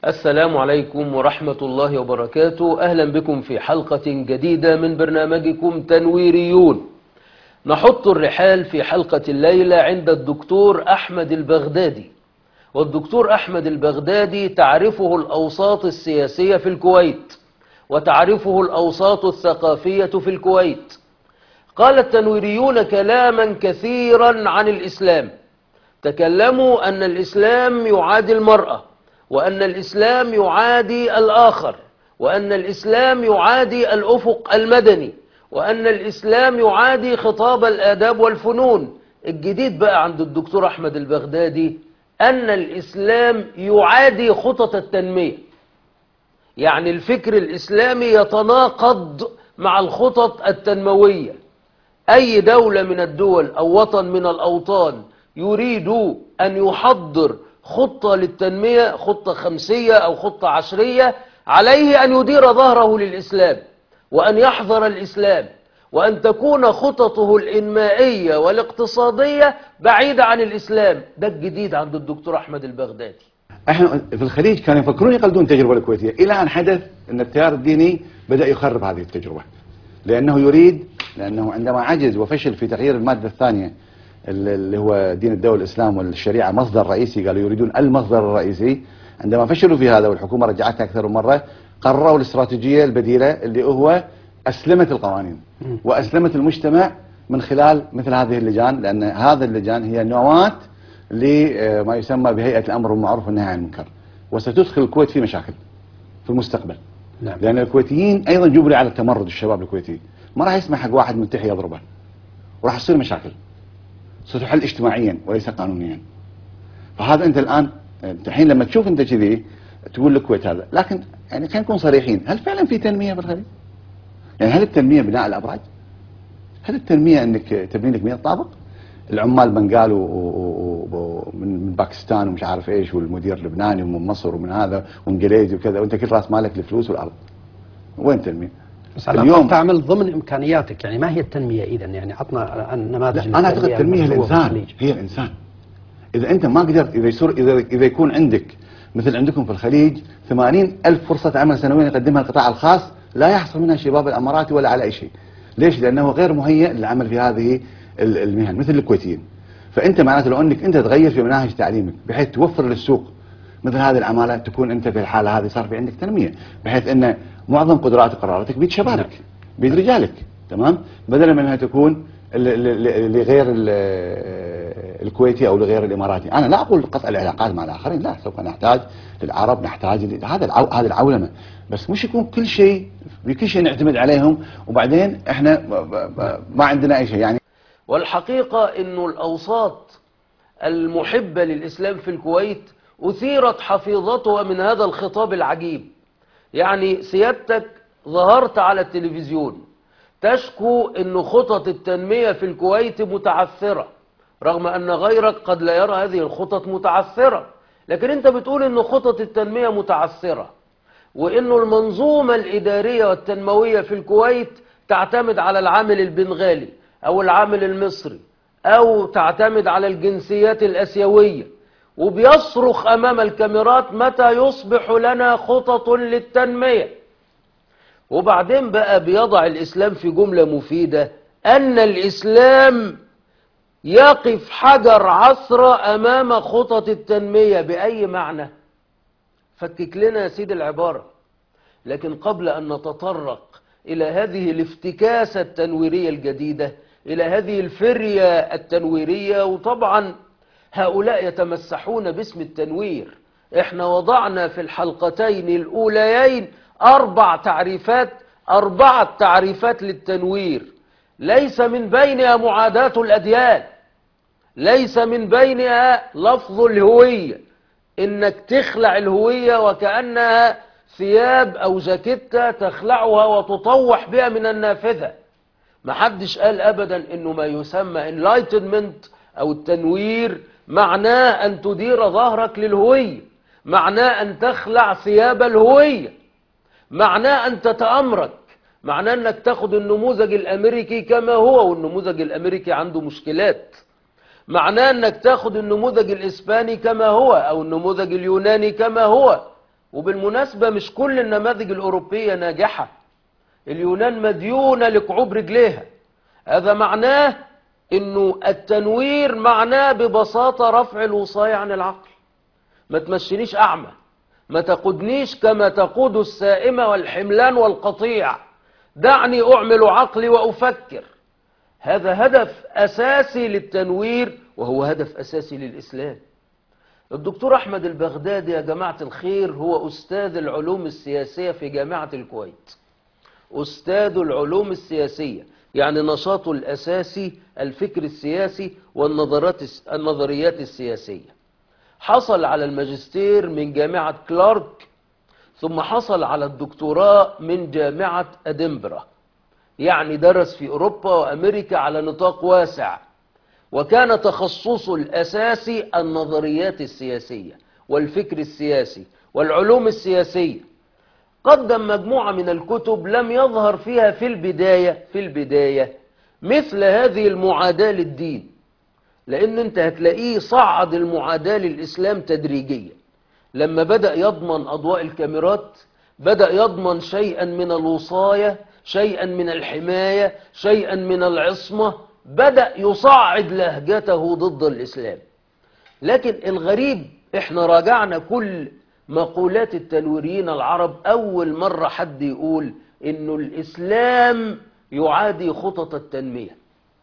السلام عليكم ورحمة الله وبركاته. أهلا بكم في حلقة جديدة من برنامجكم تنويريون. نحط الرحال في حلقة الليلة عند الدكتور أحمد البغدادي. والدكتور أحمد البغدادي تعرفه الأوساط السياسية في الكويت، وتعرفه الأوساط الثقافية في الكويت. قال التنويريون كلاما كثيرا عن الإسلام. تكلموا أن الإسلام يعادي المرأة، وأن الإسلام يعادي الآخر، وأن الإسلام يعادي الأفق المدني، وأن الإسلام يعادي خطاب الآداب والفنون. الجديد بقى عند الدكتور أحمد البغدادي أن الإسلام يعادي خطط التنمية. يعني الفكر الإسلامي يتناقض مع الخطط التنموية. أي دولة من الدول أو وطن من الأوطان يريد أن يحضر خطة للتنمية، خطة 5 أو خطة 10، عليه أن يدير ظهره للإسلام، وأن يحضر الإسلام، وأن تكون خططه الإنمائية والاقتصادية بعيدة عن الإسلام. ده الجديد عند الدكتور أحمد البغدادي. احنا في الخليج كانوا يفكرون يقلدون التجربة الكويتية، إلى أن حدث أن التيار الديني بدأ يخرب هذه التجربة، لأنه عندما عجز وفشل في تغيير المادة الثانية اللي هو دين الدولة الإسلام والشريعة مصدر رئيسي، قالوا يريدون المصدر الرئيسي. عندما فشلوا في هذا والحكومة رجعتها أكثر من مرة، قرروا الاستراتيجية البديلة اللي هو أسلمة القوانين وأسلمة المجتمع من خلال مثل هذه اللجان، لأن هذه اللجان هي نواة لما يسمى بهيئة الأمر بالمعروف والنهي عن المنكر، وستدخل الكويت في مشاكل في المستقبل. نعم. لأن الكويتيين أيضا جبروا على التمرد، الشباب الكويتي ما راح يسمح حق واحد ملتحي يضربه، وراح تصير مشاكل ستحل اجتماعيا وليس قانونيا. فهذا أنت الآن الحين لما تشوف أنت كذي تقول الكويت هذا، لكن يعني خلينا نكون صريحين، هل فعلا في تنمية بالخليج؟ يعني هل التنمية بناء الأبراج؟ هل التنمية أنك تبني لك 100 طابق؟ العمال بنغال من باكستان ومش عارف ايش، والمدير لبناني ومن مصر ومن هذا وانجليزي وكذا، وانت كل راس مالك الفلوس والارض. وين تنمية؟ بس على اليوم تعمل ضمن امكانياتك. يعني ما هي التنمية اذا؟ يعني عطنا نماذج. انا اعتقد التنمية الانسان، هي الانسان. اذا انت ما قدرت، اذا يكون عندك مثل عندكم في الخليج 80,000 فرصة عمل سنويا يقدمها القطاع الخاص، لا يحصل منها الشباب الاماراتي ولا على اي شيء. ليش؟ لانه غير مهيئ للعمل في هذه المهن مثل الكويتيين. فانت معناته لو انك انت تغير في مناهج تعليمك بحيث توفر للسوق مثل هذه العماله، تكون انت في الحاله هذه صار في عندك تنميه، بحيث ان معظم قدرات وقراراتك بيد شبابك بيد رجالك، تمام، بدلا من انها تكون لغير الكويتي او لغير الاماراتي. انا لا اقول قطع العلاقات مع الاخرين، لا، سوف نحتاج للعرب، نحتاج هذه العولمه، بس مش يكون كل شيء نعتمد عليهم وبعدين احنا ما عندنا اي شيء. يعني والحقيقة انه الاوساط المحبة للاسلام في الكويت اثيرت حفيظتها من هذا الخطاب العجيب. يعني سيادتك ظهرت على التلفزيون تشكو ان خطط التنمية في الكويت متعثرة، رغم ان غيرك قد لا يرى هذه الخطط متعثرة، لكن انت بتقول ان خطط التنمية متعثرة، وانه المنظومة الادارية والتنموية في الكويت تعتمد على العامل البنغالي او العامل المصري، او تعتمد على الجنسيات الاسيوية، وبيصرخ امام الكاميرات متى يصبح لنا خطط للتنمية. وبعدين بقى بيضع الاسلام في جملة مفيدة، ان الاسلام يقف حجر عثرة امام خطط التنمية. باي معنى؟ فكك لنا يا سيدي العبارة. لكن قبل أن نتطرق إلى هذه الافتكاسة التنويرية الجديدة، إلى هذه الفرية التنويرية، وطبعا هؤلاء يتمسحون باسم التنوير. احنا وضعنا في الحلقتين الأوليين 4 تعريفات للتنوير، ليس من بينها معاداة الأديان، ليس من بينها لفظ الهوية، انك تخلع الهوية وكأنها ثياب او جاكيتة تخلعها وتطوح بها من النافذة. محدش قال ابدا انه ما يسمى enlightenment او التنوير معناه ان تدير ظهرك للهوية، معناه ان تخلع ثياب الهوية، معناه ان تتأمرك، معناه انك تاخد النموذج الامريكي كما هو، والنموذج الامريكي عنده مشكلات. معناه انك تاخد النموذج الاسباني كما هو او النموذج اليوناني كما هو، وبالمناسبة مش كل النماذج الأوروبية ناجحة، اليونان مديونة لكعوب رجليها. هذا معناه انه التنوير معناه ببساطة رفع الوصاية عن العقل. ما تمشينيش أعمى، ما تقودنيش كما تقود السائمة والحملان والقطيع، دعني أعمل عقلي وأفكر. هذا هدف أساسي للتنوير، وهو هدف أساسي للإسلام. الدكتور أحمد البغدادي يا جماعة الخير هو أستاذ العلوم السياسية في جامعة الكويت، أستاذ العلوم السياسية، يعني نشاطه الأساسي الفكر السياسي والنظريات السياسية. حصل على الماجستير من جامعة كلارك، ثم حصل على الدكتوراه من جامعة أدنبرا، يعني درس في أوروبا وأمريكا على نطاق واسع، وكان تخصصه الأساسي النظريات السياسية والفكر السياسي والعلوم السياسية. قدم مجموعة من الكتب لم يظهر فيها في البداية مثل هذه المعاداة للدين، لأن أنت هتلاقيه صعد المعاداة للإسلام تدريجيا. لما بدأ يضمن أضواء الكاميرات، بدأ يضمن شيئا من الوصاية، شيئا من الحماية، شيئا من العصمة، بدأ يصعد لهجته ضد الإسلام. لكن الغريب احنا راجعنا كل مقولات التنويريين العرب، أول مرة حد يقول إنه الإسلام يعادي خطط التنمية.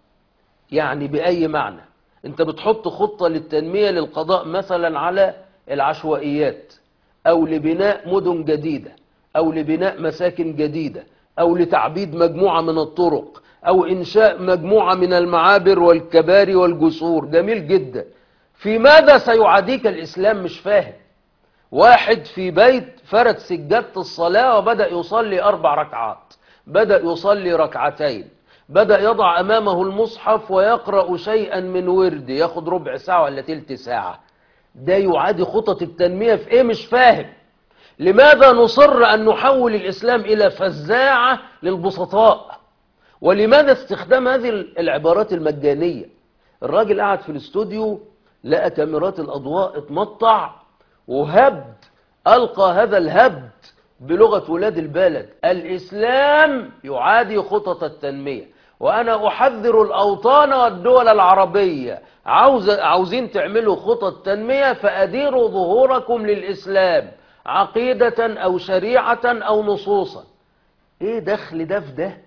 يعني بأي معنى؟ أنت بتحط خطة للتنمية للقضاء مثلا على العشوائيات، أو لبناء مدن جديدة، أو لبناء مساكن جديدة، أو لتعبيد مجموعة من الطرق، أو إنشاء مجموعة من المعابر والكباري والجسور. جميل جدا. في ماذا سيعاديك الإسلام؟ مش فاهم. واحد في بيت فرد سجادة الصلاة وبدأ يصلي 4 ركعات، بدأ يصلي 2 ركعتين، بدأ يضع أمامه المصحف ويقرأ شيئا من ورد، ياخد ربع ساعة ولا تلت ساعة. ده يعادي خطط التنمية في إيه؟ مش فاهم. لماذا نصر أن نحول الإسلام إلى فزاعة للبسطاء؟ ولماذا استخدام هذه العبارات المجانية؟ الراجل قاعد في الاستوديو لقى كاميرات الأضواء اتمطع وهبد، ألقى هذا الهبد بلغة ولاد البلد: الإسلام يعادي خطط التنمية، وأنا أحذر الأوطان والدول العربية، عاوزين تعملوا خطط تنمية فأديروا ظهوركم للإسلام عقيدة أو شريعة أو نصوصا. إيه دخل ده في ده؟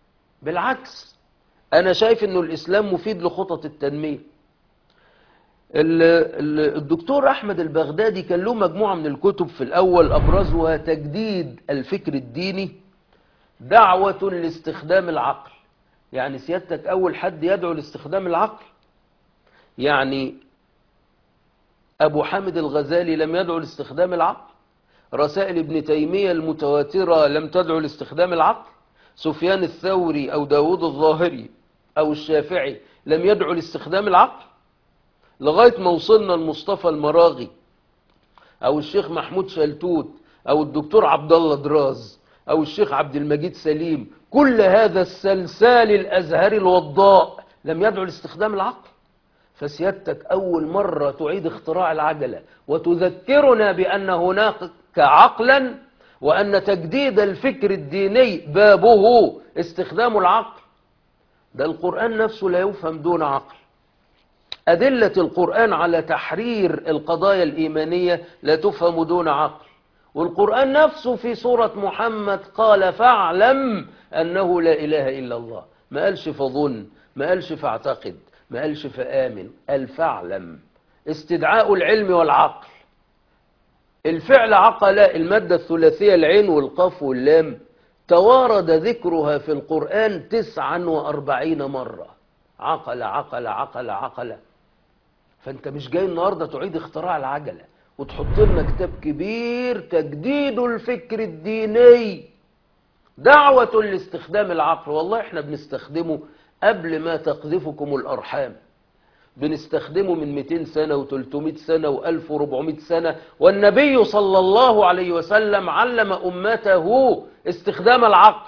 بالعكس، أنا شايف أنه الإسلام مفيد لخطط التنمية. الدكتور أحمد البغدادي كان له مجموعة من الكتب، في الأول أبرزها تجديد الفكر الديني، دعوة لاستخدام العقل. يعني سيادتك أول حد يدعو لاستخدام العقل؟ يعني أبو حامد الغزالي لم يدعو لاستخدام العقل؟ رسائل ابن تيمية المتواترة لم تدعو لاستخدام العقل؟ سفيان الثوري أو داود الظاهري أو الشافعي لم يدعو لاستخدام العقل؟ لغاية ما وصلنا المصطفى المراغي أو الشيخ محمود شلتوت أو الدكتور عبد الله دراز أو الشيخ عبد المجيد سليم، كل هذا السلسال الأزهري الوضاء لم يدعو لاستخدام العقل. فسيادتك أول مرة تعيد اختراع العجلة وتذكرنا بأن هناك عقلا، وأن تجديد الفكر الديني بابه استخدام العقل. ده القرآن نفسه لا يفهم دون عقل. أدلة القرآن على تحرير القضايا الإيمانية لا تفهم دون عقل. والقرآن نفسه في سورة محمد قال: فاعلم أنه لا إله إلا الله. ما قالش فظن، ما قالش فاعتقد، ما قالش فآمن، قال فاعلم. استدعاء العلم والعقل. الفعل عقل، المادة الثلاثية العين والقاف واللام، توارد ذكرها في القرآن 49 مرة. عقل عقل عقل عقل. فانت مش جاي النهاردة تعيد اختراع العجلة وتحط لنا كتاب كبير تجديد الفكر الديني، دعوة لاستخدام العقل. والله احنا بنستخدمه قبل ما تقذفكم الأرحام، بنستخدمه من 200 سنة و300 سنة و1400 سنة. والنبي صلى الله عليه وسلم علم أمته استخدام العقل.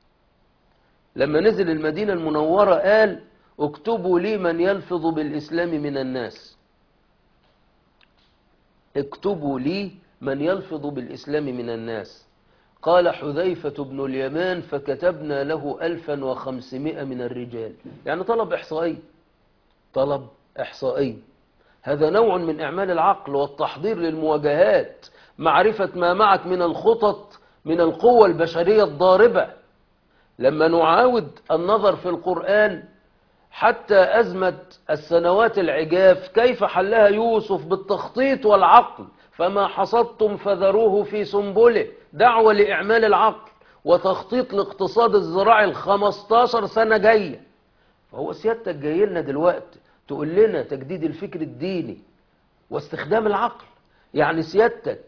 لما نزل المدينة المنورة قال: اكتبوا لي من يلفظ بالإسلام من الناس. اكتبوا لي من يلفظ بالإسلام من الناس؟ قال حذيفة بن اليمان فكتبنا له 1500 من الرجال. يعني طلب إحصائي، طلب إحصائي. هذا نوع من إعمال العقل والتحضير للمواجهات، معرفة ما معك من الخطط من القوة البشرية الضاربة. لما نعاود النظر في القرآن حتى أزمة السنوات العجاف كيف حلها يوسف بالتخطيط والعقل، فما حصدتم فذروه في سنبله، دعوة لإعمال العقل وتخطيط لاقتصاد الزراعي 15 سنة جاية. فهو سيادتك جاي لنا دلوقتي تقول لنا تجديد الفكر الديني واستخدام العقل. يعني سيادتك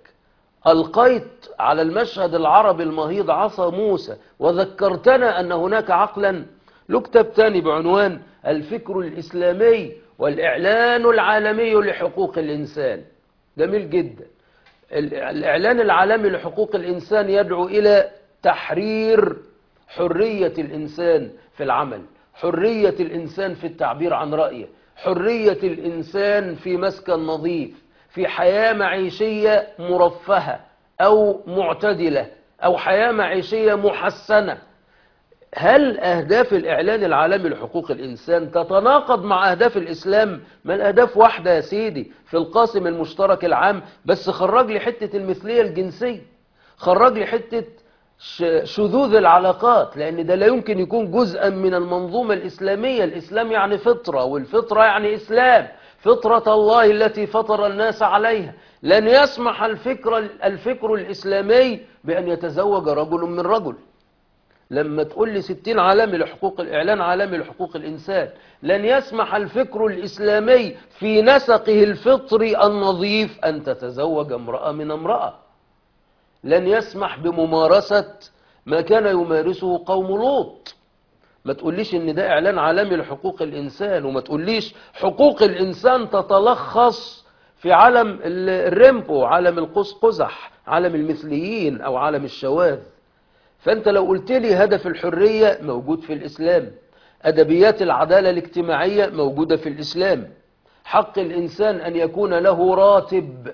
ألقيت على المشهد العربي المهيض عصا موسى وذكرتنا أن هناك عقلا. له كتاب تاني بعنوان الفكر الإسلامي والإعلان العالمي لحقوق الإنسان، جميل جدا. الإعلان العالمي لحقوق الإنسان يدعو إلى تحرير حرية الإنسان في العمل، حرية الإنسان في التعبير عن رأيه، حرية الإنسان في مسكن نظيف، في حياة معيشية مرفهة أو معتدلة أو حياة معيشية محسنة. هل أهداف الإعلان العالمي لحقوق الإنسان تتناقض مع أهداف الإسلام؟ ما الأهداف واحدة يا سيدي في القاسم المشترك العام، بس خرج لي حتة المثلية الجنسية، خرج لي حتة شذوذ العلاقات، لأن ده لا يمكن يكون جزءا من المنظومة الإسلامية. الإسلام يعني فطرة، والفطرة يعني إسلام، فطرة الله التي فطر الناس عليها. لن يسمح الفكر الإسلامي بأن يتزوج رجل من رجل. لما تقول لي 60 عالمي لحقوق الإعلان عالمي لحقوق الإنسان، لن يسمح الفكر الإسلامي في نسقه الفطري النظيف أن تتزوج امرأة من امرأة. لن يسمح بممارسة ما كان يمارسه قوم لوط. ما تقوليش ان ده اعلان عالمي لحقوق الانسان، وما تقوليش حقوق الانسان تتلخص في عالم الريمبو، عالم القوس قزح، عالم المثليين او عالم الشواذ. فانت لو قلت لي هدف الحرية موجود في الاسلام، ادبيات العدالة الاجتماعية موجودة في الاسلام، حق الانسان ان يكون له راتب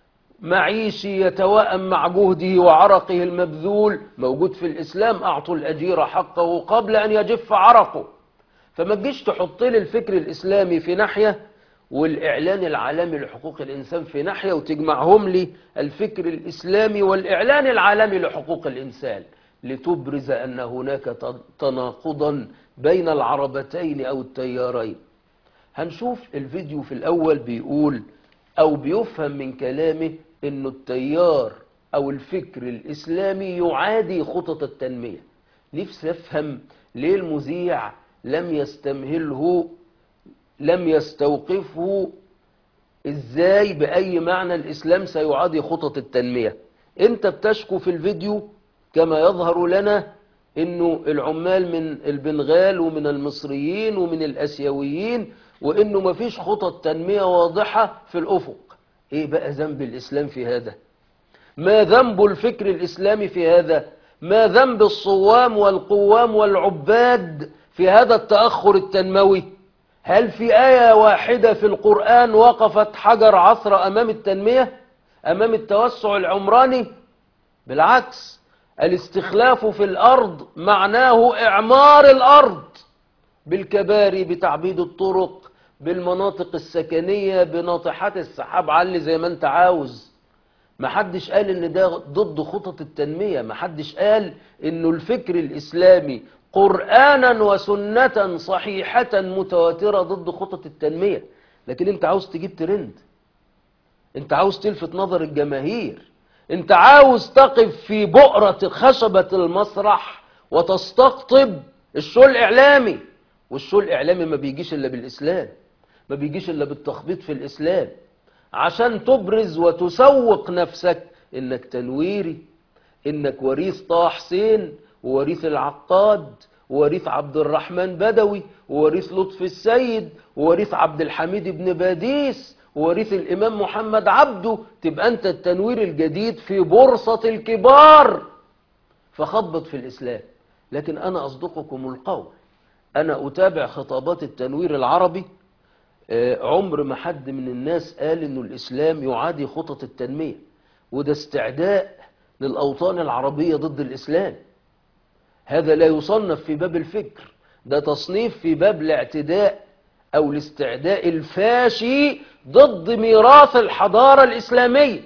معيشي يتوائم مع جهده وعرقه المبذول موجود في الإسلام، أعطوا الأجير حقه قبل أن يجف عرقه. فما تجيش تحط لي الفكر الإسلامي في ناحية والإعلان العالمي لحقوق الإنسان في ناحية وتجمعهم لي الفكر الإسلامي والإعلان العالمي لحقوق الإنسان لتبرز أن هناك تناقضا بين العربتين أو التيارين. هنشوف الفيديو في الأول بيقول أو بيفهم من كلامه إنه التيار أو الفكر الإسلامي يعادي خطط التنمية. نفسي أفهم ليه المذيع لم يستمهله، لم يستوقفه إزاي بأي معنى الإسلام سيعادي خطط التنمية. أنت بتشكو في الفيديو كما يظهر لنا إنه العمال من البنغال ومن المصريين ومن الأسيويين، وإنه مفيش خطط تنمية واضحة في الأفق. إيه بقى ذنب الإسلام في هذا؟ ما ذنب الفكر الإسلامي في هذا؟ ما ذنب الصوام والقوام والعباد في هذا التأخر التنموي؟ هل في آية واحدة في القرآن وقفت حجر عثرة أمام التنمية، أمام التوسع العمراني؟ بالعكس، الاستخلاف في الأرض معناه إعمار الأرض بالكباري، بتعبيد الطرق، بالمناطق السكنية، بناطحات السحاب، علي زي ما انت عاوز. محدش قال ان ده ضد خطط التنمية، محدش قال انه الفكر الإسلامي قرآنا وسنة صحيحة متواترة ضد خطط التنمية. لكن انت عاوز تجيب ترند، انت عاوز تلفت نظر الجماهير، انت عاوز تقف في بؤرة خشبة المسرح وتستقطب الشو الإعلامي. والشو الإعلامي ما بيجيش إلا بالإسلام، ما بيجيش إلا بالتخبيط في الإسلام، عشان تبرز وتسوق نفسك إنك تنويري، إنك وريث طه حسين ووريث العقاد ووريث عبد الرحمن بدوي ووريث لطفي السيد ووريث عبد الحميد بن باديس ووريث الإمام محمد عبده. تبقى أنت التنوير الجديد في بورصة الكبار، فخبط في الإسلام. لكن أنا أصدقكم القول، أنا أتابع خطابات التنوير العربي، عمر ما حد من الناس قال إنه الإسلام يعادي خطط التنمية، وده استعداء للأوطان العربية ضد الإسلام. هذا لا يصنف في باب الفكر، ده تصنيف في باب الاعتداء أو الاستعداء الفاشي ضد ميراث الحضارة الإسلامية،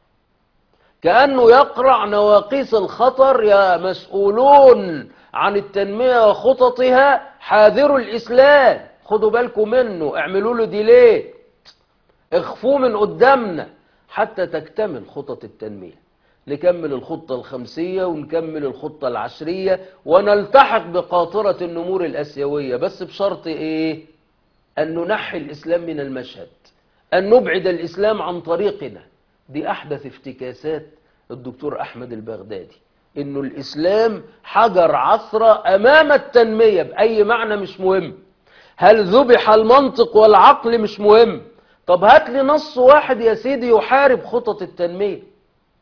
كأنه يقرع نواقيس الخطر: يا مسؤولون عن التنمية وخططها حاذروا الإسلام، خدوا بالكم منه، اعملوا له ديليت، اخفوه من قدامنا حتى تكتمل خطط التنمية. نكمل الخطة الخمسية ونكمل الخطة العشرية ونلتحق بقاطرة النمور الأسيوية، بس بشرط إيه؟ أن ننحي الإسلام من المشهد، أن نبعد الإسلام عن طريقنا. دي أحدث افتكاسات الدكتور أحمد البغدادي، إنه الإسلام حجر عثرة أمام التنمية بأي معنى مش مهم. هل ذبح المنطق والعقل؟ مش مهم. طب هات لي نص واحد يا سيدي يحارب خطط التنمية.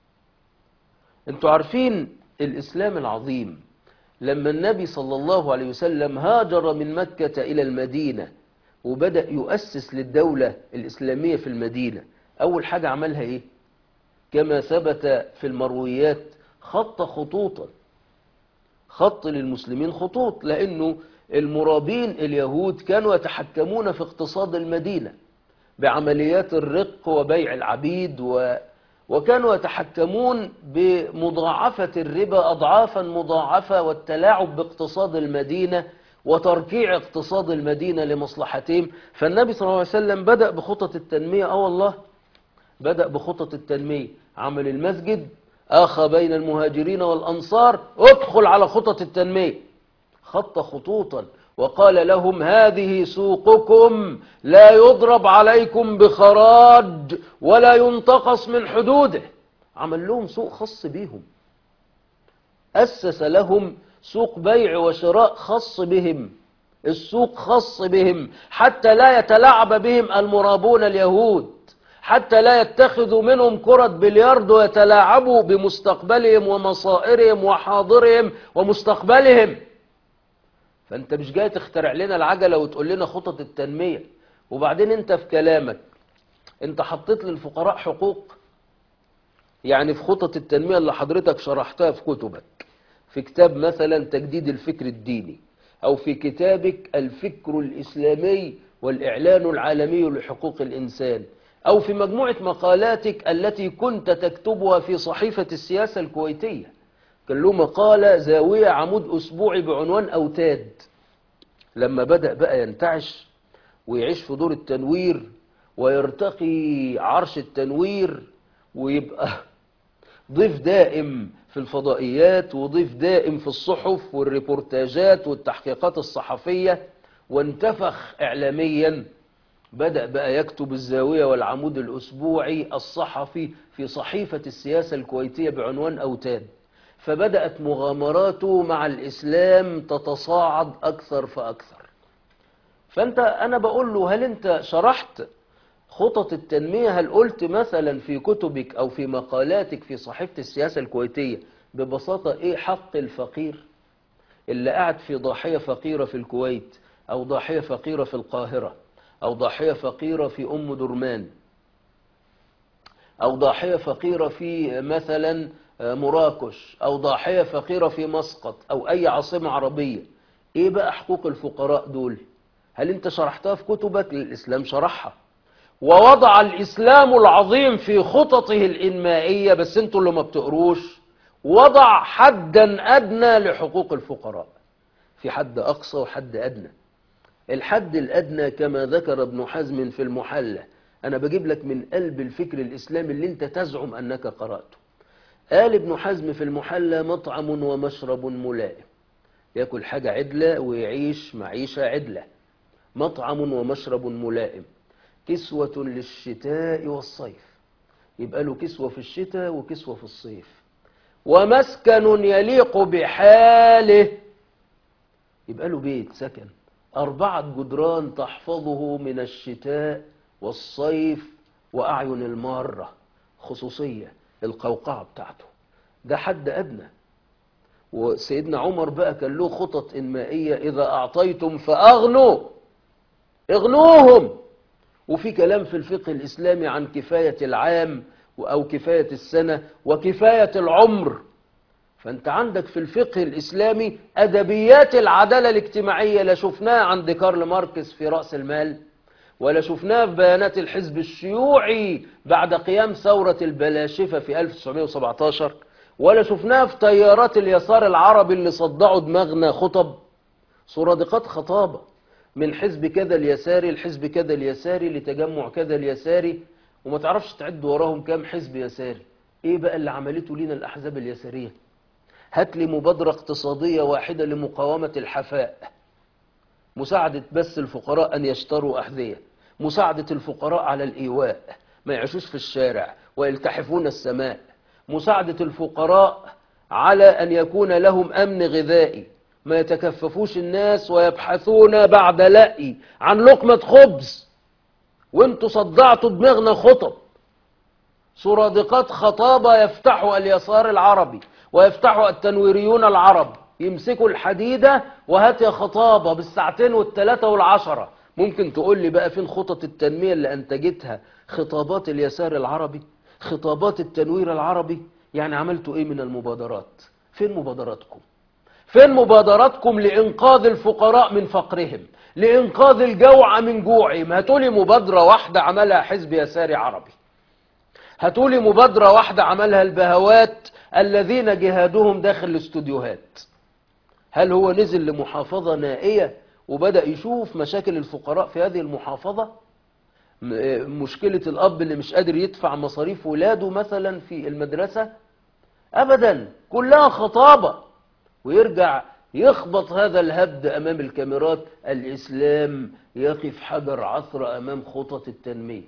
انتوا عارفين الإسلام العظيم لما النبي صلى الله عليه وسلم هاجر من مكة إلى المدينة وبدأ يؤسس للدولة الإسلامية في المدينة، أول حاجة عملها إيه؟ كما ثبت في المرويات: خط خطوطا، خط للمسلمين خطوط، لأنه المرابين اليهود كانوا يتحكمون في اقتصاد المدينة بعمليات الرق وبيع العبيد وكانوا يتحكمون بمضاعفة الربا أضعافا مضاعفة والتلاعب باقتصاد المدينة وتركيع اقتصاد المدينة لمصلحتهم. فالنبي صلى الله عليه وسلم بدأ بخطط التنمية. والله بدأ بخطط التنمية، عمل المسجد، آخى بين المهاجرين والأنصار، ادخل على خطط التنمية، خط خطوطا، وقال لهم: هذه سوقكم لا يضرب عليكم بخراج ولا ينتقص من حدوده. عمل لهم سوق خاص بهم، أسس لهم سوق بيع وشراء خاص بهم، السوق خاص بهم، حتى لا يتلاعب بهم المرابون اليهود، حتى لا يتخذوا منهم كرة بلياردو ويتلاعبوا بمستقبلهم ومصائرهم وحاضرهم ومستقبلهم. فأنت مش جاي تخترع لنا العجلة وتقول لنا خطط التنمية، وبعدين أنت في كلامك أنت حطيت للفقراء حقوق. يعني في خطط التنمية اللي حضرتك شرحتها في كتبك، في كتاب مثلا تجديد الفكر الديني، أو في كتابك الفكر الإسلامي والإعلان العالمي لحقوق الإنسان، أو في مجموعة مقالاتك التي كنت تكتبها في صحيفة السياسة الكويتية، كان له مقالة زاوية عمود أسبوعي بعنوان أوتاد. لما بدأ بقى ينتعش ويعيش في دور التنوير ويرتقي عرش التنوير ويبقى ضيف دائم في الفضائيات وضيف دائم في الصحف والريبورتاجات والتحقيقات الصحفية وانتفخ إعلاميا، بدأ بقى يكتب الزاوية والعمود الأسبوعي الصحفي في صحيفة السياسة الكويتية بعنوان أوتاد. فبدأت مغامراته مع الإسلام تتصاعد أكثر فأكثر. أنا بقول له: هل أنت شرحت خطط التنمية؟ هل قلت مثلا في كتبك أو في مقالاتك في صحيفة السياسة الكويتية ببساطة إيه حق الفقير اللي قاعد في ضاحية فقيرة في الكويت، أو ضاحية فقيرة في القاهرة، أو ضاحية فقيرة في أم درمان، أو ضاحية فقيرة في مثلا مراكش، أو ضاحية فقيرة في مسقط، أو أي عاصمة عربية؟ إيه بقى حقوق الفقراء دول؟ هل أنت شرحتها في كتبك؟ الإسلام شرحها، ووضع الإسلام العظيم في خططه الإنمائية، بس أنتوا اللي ما بتقروش، وضع حدا أدنى لحقوق الفقراء. في حد أقصى وحد أدنى. الحد الأدنى كما ذكر ابن حزم في المحلى، أنا بجيب لك من قلب الفكر الإسلامي اللي أنت تزعم أنك قرأته. قال ابن حزم في المحلى: مطعم ومشرب ملائم، يأكل حاجة عدلة ويعيش معيشة عدلة. مطعم ومشرب ملائم، كسوة للشتاء والصيف، يبقى له كسوة في الشتاء وكسوة في الصيف. ومسكن يليق بحاله، يبقى له بيت سكن، 4 جدران تحفظه من الشتاء والصيف وأعين المارة، خصوصية القوقعة بتاعته. ده حد أدنى. وسيدنا عمر بقى كان له خطط إنمائية: إذا أعطيتم فأغنوا، اغنوهم. وفي كلام في الفقه الإسلامي عن كفاية العام أو كفاية السنة وكفاية العمر. فأنت عندك في الفقه الإسلامي أدبيات العدالة الاجتماعية لا شفناها عند كارل ماركس في رأس المال، ولا شفناها في بيانات الحزب الشيوعي بعد قيام ثورة البلاشفة في 1917، ولا شفناها في تيارات اليسار العربي اللي صدعوا دماغنا خطب سرادقات خطابة من حزب كذا اليساري الحزب كذا اليساري لتجمع كذا اليساري، وما تعرفش تعد وراهم كام حزب يساري. ايه بقى اللي عملته لنا الأحزاب اليسارية؟ هات لي مبادرة اقتصادية واحدة لمقاومة الحفاء، مساعدة بس الفقراء أن يشتروا أحذية، مساعدة الفقراء على الإيواء ما يعيشوش في الشارع ويلتحفون السماء، مساعدة الفقراء على أن يكون لهم أمن غذائي ما يتكففوش الناس ويبحثون بعد لقي عن لقمة خبز، وانتوا صدعتوا دماغنا خطب سرادقات خطابة يفتحوا اليسار العربي ويفتحوا التنويريون العرب، يمسكوا الحديدة وهات يا خطابة بالساعتين والثلاثة والعشرة. ممكن تقول لي بقى فين خطط التنمية اللي أنتجتها خطابات اليسار العربي، خطابات التنوير العربي؟ يعني عملتوا إيه من المبادرات؟ فين مبادراتكم؟ فين مبادراتكم لإنقاذ الفقراء من فقرهم، لإنقاذ الجوع من جوعهم؟ هاتولي مبادرة واحدة عملها حزب يساري عربي، هاتولي مبادرة واحدة عملها البهوات الذين جهادهم داخل الاستوديوهات. هل هو نزل لمحافظة نائية وبدأ يشوف مشاكل الفقراء في هذه المحافظة؟ مشكلة الأب اللي مش قادر يدفع مصاريف ولاده مثلا في المدرسة؟ أبدا، كلها خطابة. ويرجع يخبط هذا الهبد أمام الكاميرات: الإسلام يقف حجر عثرة أمام خطط التنمية.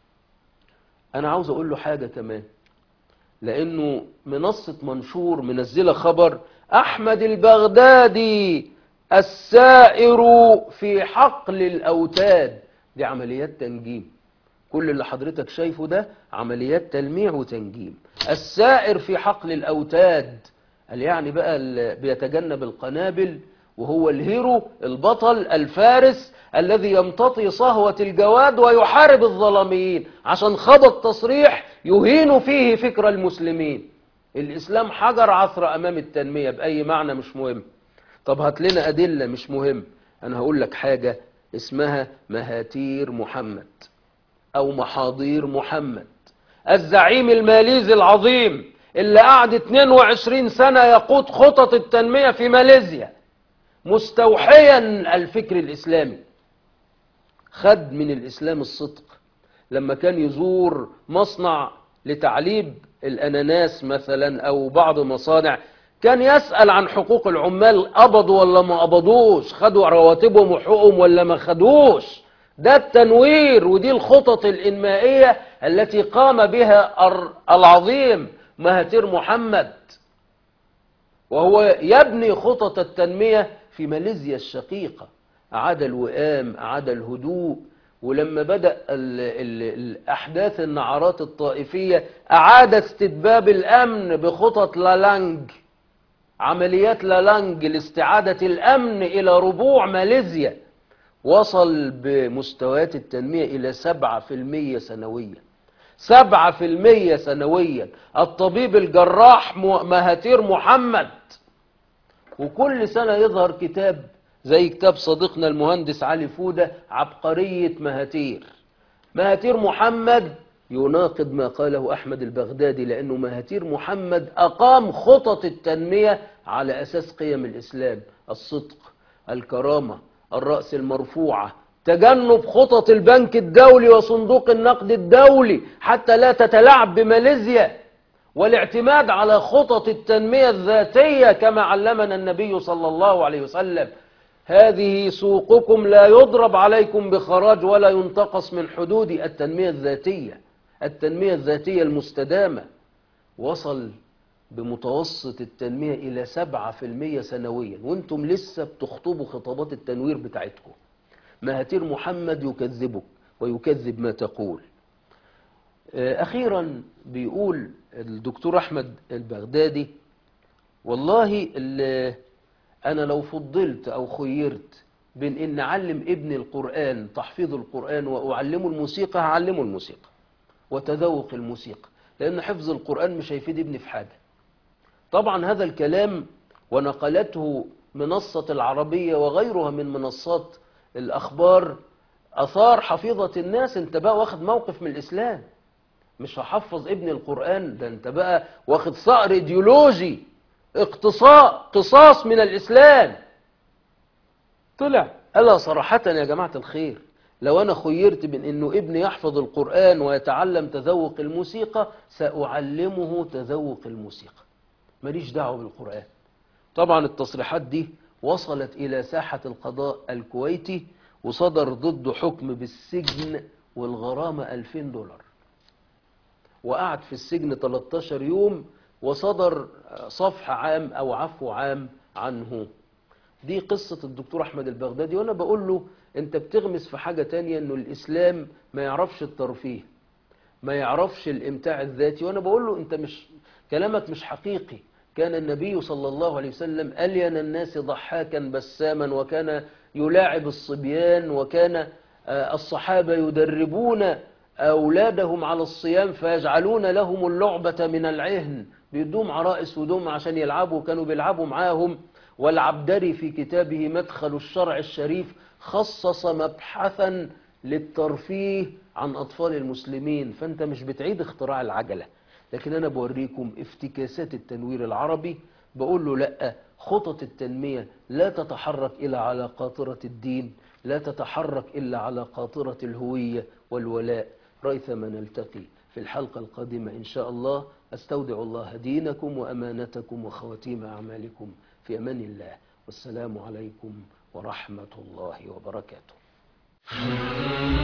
أنا عاوز أقول له حاجة كمان، لأنه منصة منشور منزلة خبر: أحمد البغدادي السائر في حقل الأوتاد. دي عمليات تنجيم، كل اللي حضرتك شايفه ده عمليات تلميع وتنجيم. السائر في حقل الأوتاد قال يعني بقى اللي بيتجنب القنابل، وهو الهيرو البطل الفارس الذي يمتطي صهوة الجواد ويحارب الظلاميين عشان خبط تصريح يهين فيه فكر المسلمين. الإسلام حجر عثرة أمام التنمية بأي معنى مش مهم. طب هات لنا أدلة، مش مهم. أنا هقول لك حاجة اسمها مهاتير محمد أو محاضير محمد، الزعيم الماليزي العظيم اللي قعد 22 سنة يقود خطط التنمية في ماليزيا مستوحيا الفكر الإسلامي. خد من الإسلام الصدق لما كان يزور مصنع لتعليب الأناناس مثلا أو بعض مصانع، كان يسأل عن حقوق العمال، قبضوا ولا ما قبضوش، خدوا رواتبهم وحقوقهم ولا ما خدوش. ده التنوير، ودي الخطط الإنمائية التي قام بها العظيم مهاتير محمد، وهو يبني خطط التنمية في ماليزيا الشقيقة. أعاد الوئام، أعاد الهدوء، ولما بدأ الأحداث النعرات الطائفية أعاد استتباب الأمن بخطط لالانج، عمليات لالانج لاستعادة الأمن إلى ربوع ماليزيا. وصل بمستويات التنمية إلى 7% سنويا، 7% سنويا. الطبيب الجراح مهاتير محمد. وكل سنة يظهر كتاب زي كتاب صديقنا المهندس علي فودة، عبقرية مهاتير. مهاتير محمد يناقض ما قاله أحمد البغدادي، لأنه مهاتير محمد أقام خطط التنمية على أساس قيم الإسلام: الصدق، الكرامة، الرأس المرفوعة، تجنب خطط البنك الدولي وصندوق النقد الدولي حتى لا تتلاعب بماليزيا، والاعتماد على خطط التنمية الذاتية كما علمنا النبي صلى الله عليه وسلم: هذه سوقكم لا يضرب عليكم بخراج ولا ينتقص من حدود التنمية الذاتية، التنمية الذاتية المستدامة. وصل بمتوسط التنمية إلى 7% سنويا، وانتم لسه بتخطبوا خطابات التنوير بتاعتكم. مهاتير محمد يكذبك ويكذب ما تقول. أخيرا بيقول الدكتور أحمد البغدادي: والله أنا لو فضلت أو خيرت بين إن أعلم ابني القرآن، تحفيظ القرآن، وأعلمه الموسيقى، هعلمه الموسيقى وتذوق الموسيقى. لأن حفظ القرآن مش هيفيد ابني في حاجة. طبعا هذا الكلام ونقلته منصة العربية وغيرها من منصات الأخبار أثار حفيظة الناس. انت بقى واخد موقف من الإسلام، مش هحفظ ابني القرآن، ده انت بقى واخد ثأر ايديولوجي، قصاص من الإسلام. طلع ألا صراحة يا جماعة الخير، لو أنا خيرت بين أنه ابني يحفظ القرآن ويتعلم تذوق الموسيقى سأعلمه تذوق الموسيقى، ماليش دعوة بالقرآن. طبعا التصريحات دي وصلت إلى ساحة القضاء الكويتي، وصدر ضده حكم بالسجن والغرامة $2000، وقعد في السجن 13 يوم، وصدر صفح عام أو عفو عام عنه. دي قصة الدكتور أحمد البغدادي. وأنا بقول له أنت بتغمس في حاجة تانية، أنه الإسلام ما يعرفش الترفيه، ما يعرفش الإمتاع الذاتي. وأنا بقول له أنت كلامك مش حقيقي. كان النبي صلى الله عليه وسلم ألين الناس ضحاكا بساما، وكان يلاعب الصبيان، وكان الصحابة يدربون أولادهم على الصيام فيجعلون لهم اللعبة من العهن، بيدوم عرائس ودوم عشان يلعبوا، كانوا بيلعبوا معاهم. والعبدري في كتابه مدخل الشرع الشريف خصص مبحثا للترفيه عن أطفال المسلمين. فأنت مش بتعيد اختراع العجلة، لكن أنا بوريكم افتكاسات التنوير العربي. بقول له لأ، خطط التنمية لا تتحرك إلا على قاطرة الدين، لا تتحرك إلا على قاطرة الهوية والولاء. ريثما نلتقي في الحلقة القادمة إن شاء الله. أستودع الله دينكم وأمانتكم وخواتيم أعمالكم في أمان الله، والسلام عليكم ورحمة الله وبركاته.